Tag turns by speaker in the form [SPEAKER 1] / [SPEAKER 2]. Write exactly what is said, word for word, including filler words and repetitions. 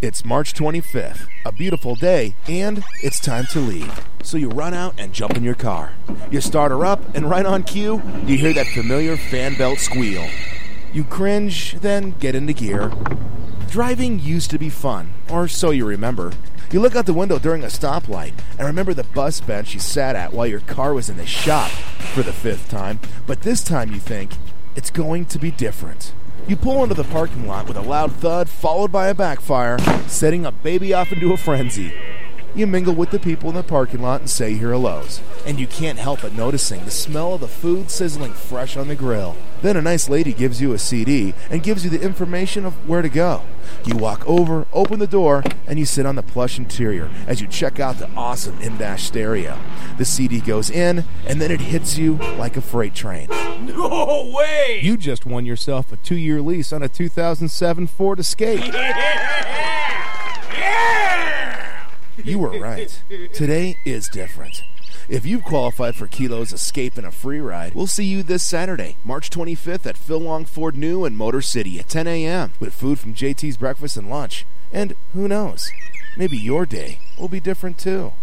[SPEAKER 1] It's March twenty-fifth, a beautiful day, and it's time to leave. So you run out and jump in your car. You start her up, and right on cue, you hear that familiar fan belt squeal. You cringe, then get into gear. Driving used to be fun, or so you remember. You look out the window during a stoplight and remember the bus bench you sat at while your car was in the shop for the fifth time, but this time you think, it's going to be different. You pull into the parking lot with a loud thud followed by a backfire, setting a baby off into a frenzy. You mingle with the people in the parking lot and say your hellos, and you can't help but noticing the smell of the food sizzling fresh on the grill. Then a nice lady gives you a C D and gives you the information of where to go. You walk over, open the door, and you sit on the plush interior as you check out the awesome in-dash stereo. The C D goes in, and then it hits you like a freight train.
[SPEAKER 2] No way!
[SPEAKER 1] You just won yourself a two-year lease on a two thousand seven Ford Escape.
[SPEAKER 2] Yeah! Yeah!
[SPEAKER 1] You were right. Today is different. If you've qualified for Kilo's Escape and a free ride, we'll see you this Saturday, March twenty-fifth at Phil Long Ford New in Motor City at ten a.m. with food from J T's Breakfast and Lunch. And who knows, maybe your day will be different too.